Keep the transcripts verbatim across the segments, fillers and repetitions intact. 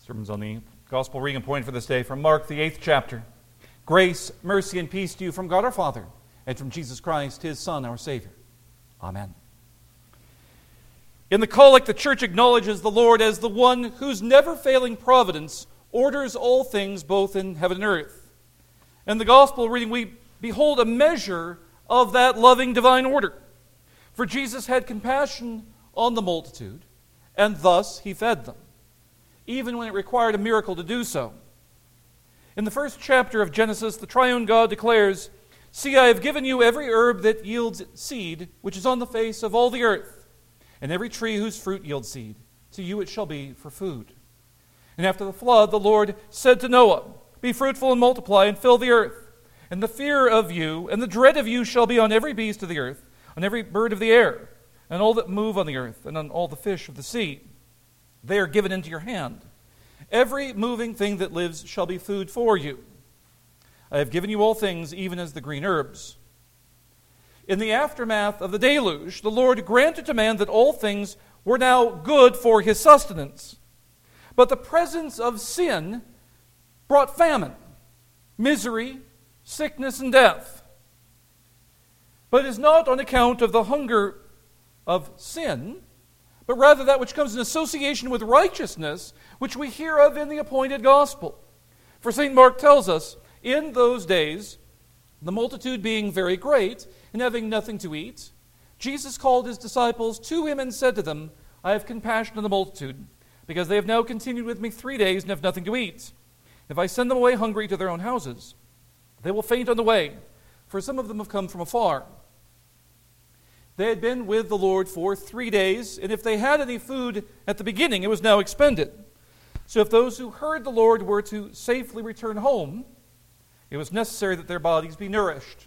Sermons on the Gospel reading point for this day from Mark, the eighth chapter. Grace, mercy, and peace to you from God our Father and from Jesus Christ, His Son, our Savior. Amen. In the collect, the Church acknowledges the Lord as the one whose never-failing providence orders all things both in heaven and earth. In the Gospel reading, we behold a measure of that loving divine order. For Jesus had compassion on the multitude, and thus He fed them, even when it required a miracle to do so. In the first chapter of Genesis, the triune God declares, "See, I have given you every herb that yields seed, which is on the face of all the earth, and every tree whose fruit yields seed. To you it shall be for food." And after the flood, the Lord said to Noah, "Be fruitful and multiply and fill the earth. And the fear of you and the dread of you shall be on every beast of the earth, on every bird of the air, and all that move on the earth, and on all the fish of the sea. They are given into your hand. Every moving thing that lives shall be food for you. I have given you all things, even as the green herbs." In the aftermath of the deluge, the Lord granted to man that all things were now good for his sustenance. But the presence of sin brought famine, misery, sickness, and death. But it is not on account of the hunger of sin, but rather that which comes in association with righteousness, which we hear of in the appointed gospel. For Saint Mark tells us, in those days, the multitude being very great, and having nothing to eat, Jesus called his disciples to him and said to them, "I have compassion on the multitude, because they have now continued with me three days and have nothing to eat. If I send them away hungry to their own houses, they will faint on the way, for some of them have come from afar." They had been with the Lord for three days, and if they had any food at the beginning, it was now expended. So if those who heard the Lord were to safely return home, it was necessary that their bodies be nourished.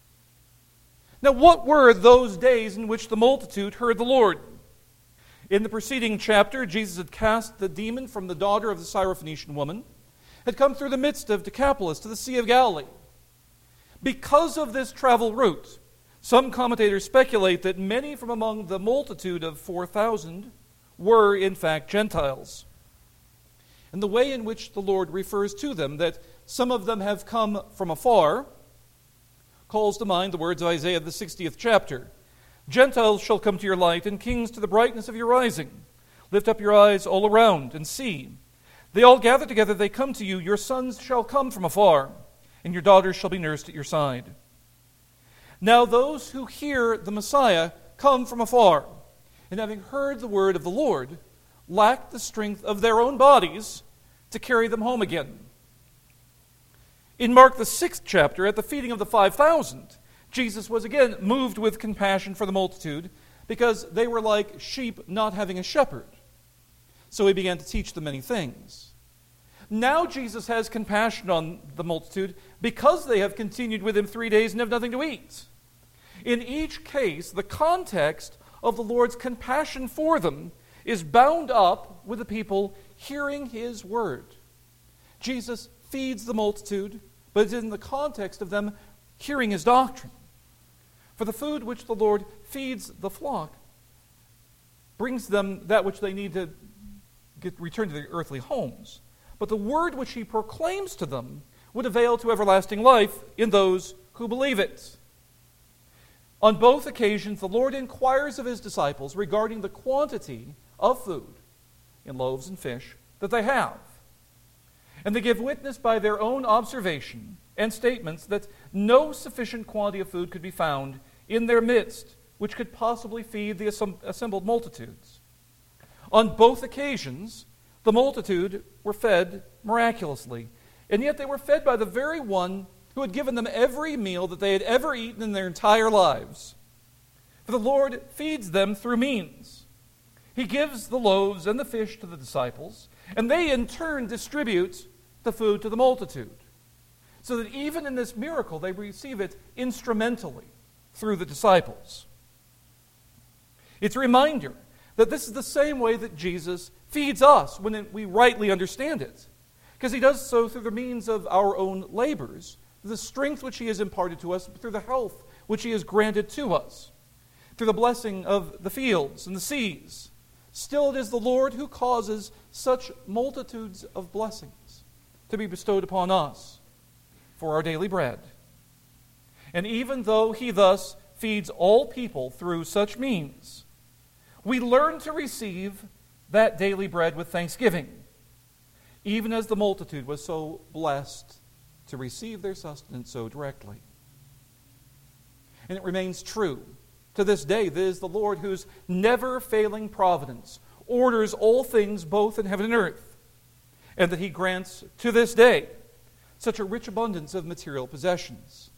Now, what were those days in which the multitude heard the Lord? In the preceding chapter, Jesus had cast the demon from the daughter of the Syrophoenician woman, had come through the midst of Decapolis to the Sea of Galilee. Because of this travel route, some commentators speculate that many from among the multitude of four thousand were, in fact, Gentiles. And the way in which the Lord refers to them, that some of them have come from afar, calls to mind the words of Isaiah, the sixtieth chapter. "Gentiles shall come to your light, and kings to the brightness of your rising. Lift up your eyes all around, and see. They all gather together, they come to you. Your sons shall come from afar, and your daughters shall be nursed at your side." Now those who hear the Messiah come from afar, and having heard the word of the Lord, lack the strength of their own bodies to carry them home again. In Mark, the sixth chapter, at the feeding of the five thousand, Jesus was again moved with compassion for the multitude, because they were like sheep not having a shepherd. So he began to teach them many things. Now Jesus has compassion on the multitude because they have continued with him three days and have nothing to eat. In each case, the context of the Lord's compassion for them is bound up with the people hearing his word. Jesus feeds the multitude, but it's in the context of them hearing his doctrine. For the food which the Lord feeds the flock brings them that which they need to get return to their earthly homes. But the word which he proclaims to them would avail to everlasting life in those who believe it. On both occasions, the Lord inquires of his disciples regarding the quantity of food in loaves and fish that they have. And they give witness by their own observation and statements that no sufficient quantity of food could be found in their midst which could possibly feed the assembled multitudes. On both occasions, the multitude were fed miraculously, and yet they were fed by the very one who had given them every meal that they had ever eaten in their entire lives. For the Lord feeds them through means. He gives the loaves and the fish to the disciples, and they in turn distribute the food to the multitude, so that even in this miracle they receive it instrumentally through the disciples. It's a reminder that this is the same way that Jesus feeds us when we rightly understand it, because he does so through the means of our own labors, the strength which he has imparted to us, through the health which he has granted to us, through the blessing of the fields and the seas, still it is the Lord who causes such multitudes of blessings to be bestowed upon us for our daily bread. And even though he thus feeds all people through such means, we learn to receive that daily bread with thanksgiving, even as the multitude was so blessed to receive their sustenance so directly. And it remains true to this day that it is the Lord whose never-failing providence orders all things both in heaven and earth, and that he grants to this day such a rich abundance of material possessions.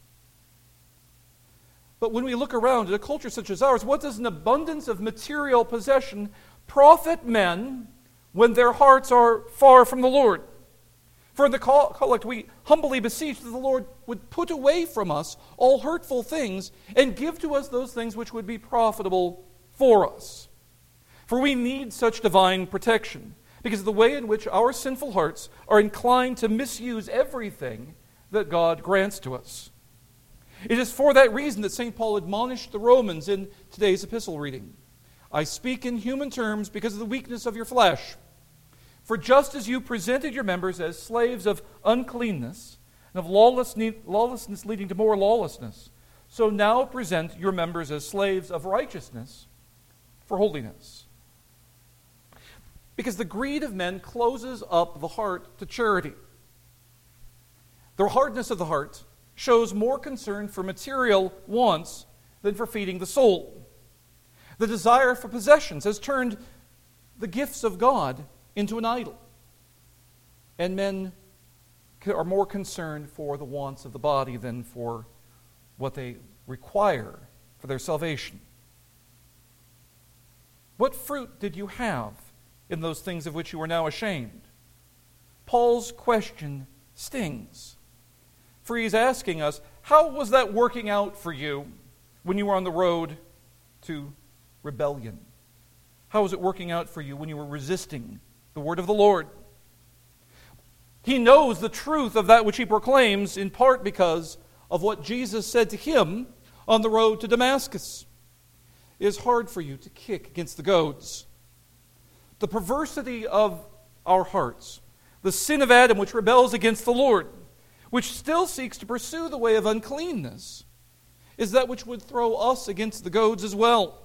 But when we look around at a culture such as ours, what does an abundance of material possession profit men when their hearts are far from the Lord? For in the collect we humbly beseech that the Lord would put away from us all hurtful things and give to us those things which would be profitable for us. For we need such divine protection, because of the way in which our sinful hearts are inclined to misuse everything that God grants to us. It is for that reason that Saint Paul admonished the Romans in today's epistle reading. I speak in human terms because of the weakness of your flesh. For just as you presented your members as slaves of uncleanness and of lawlessness leading to more lawlessness, so now present your members as slaves of righteousness for holiness. Because the greed of men closes up the heart to charity. The hardness of the heart shows more concern for material wants than for feeding the soul. The desire for possessions has turned the gifts of God into an idol. And men are more concerned for the wants of the body than for what they require for their salvation. What fruit did you have in those things of which you are now ashamed? Paul's question stings. For he's asking us, how was that working out for you when you were on the road to rebellion? How was it working out for you when you were resisting the word of the Lord? He knows the truth of that which he proclaims, in part because of what Jesus said to him on the road to Damascus. It is hard for you to kick against the goads. The perversity of our hearts, the sin of Adam which rebels against the Lord, which still seeks to pursue the way of uncleanness, is that which would throw us against the goads as well.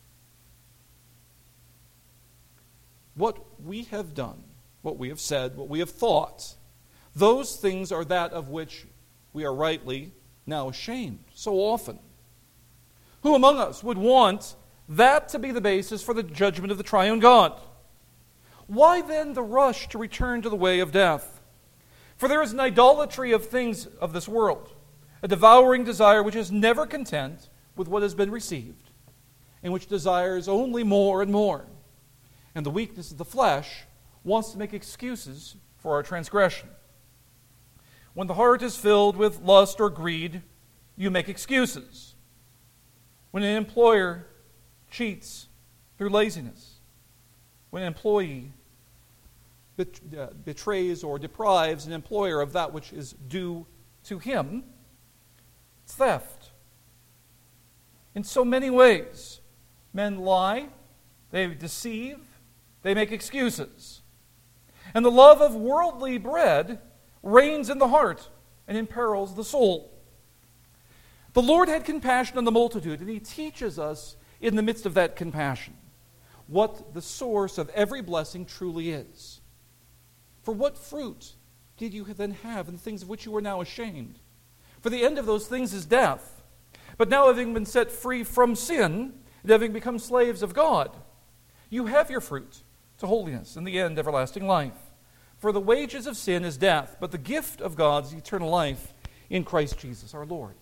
What we have done, what we have said, what we have thought, those things are that of which we are rightly now ashamed so often. Who among us would want that to be the basis for the judgment of the triune God? Why then the rush to return to the way of death? For there is an idolatry of things of this world, a devouring desire which is never content with what has been received, and which desires only more and more. And the weakness of the flesh wants to make excuses for our transgression. When the heart is filled with lust or greed, you make excuses. When an employer cheats through laziness, when an employee betrays or deprives an employer of that which is due to him, it's theft. In so many ways, men lie, they deceive, they make excuses. And the love of worldly bread reigns in the heart and imperils the soul. The Lord had compassion on the multitude, and he teaches us in the midst of that compassion what the source of every blessing truly is. For what fruit did you then have in the things of which you are now ashamed? For the end of those things is death. But now, having been set free from sin, and having become slaves of God, you have your fruit to holiness, and the end everlasting life. For the wages of sin is death, but the gift of God is eternal life in Christ Jesus our Lord.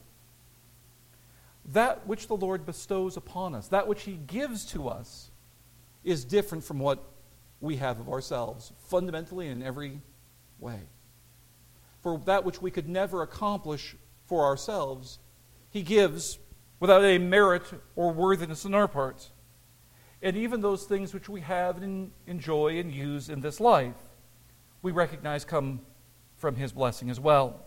That which the Lord bestows upon us, that which he gives to us, is different from what we have of ourselves, fundamentally in every way. For that which we could never accomplish for ourselves, he gives without any merit or worthiness on our part. And even those things which we have and enjoy and use in this life, we recognize come from his blessing as well.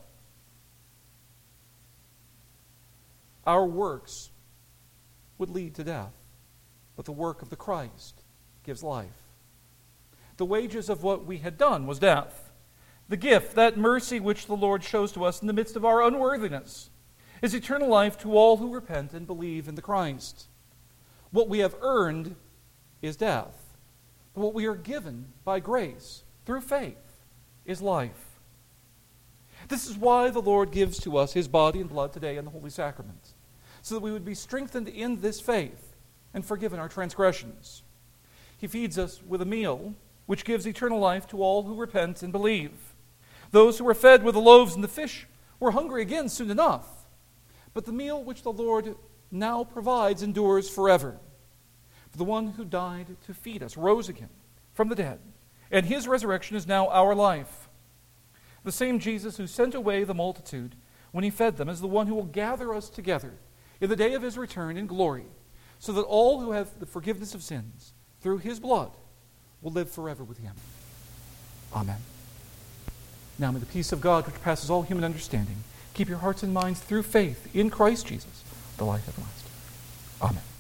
Our works would lead to death, but the work of the Christ gives life. The wages of what we had done was death. The gift, that mercy which the Lord shows to us in the midst of our unworthiness, is eternal life to all who repent and believe in the Christ. What we have earned is death, but what we are given by grace through faith is life. This is why the Lord gives to us His body and blood today in the Holy Sacrament, so that we would be strengthened in this faith and forgiven our transgressions. He feeds us with a meal which gives eternal life to all who repent and believe. Those who were fed with the loaves and the fish were hungry again soon enough, but the meal which the Lord now provides endures forever. For the one who died to feed us rose again from the dead, and His resurrection is now our life. The same Jesus who sent away the multitude when He fed them is the one who will gather us together in the day of His return in glory, so that all who have the forgiveness of sins through His blood will live forever with Him. Amen. Now may the peace of God, which passes all human understanding, keep your hearts and minds through faith in Christ Jesus, the life everlasting. Amen.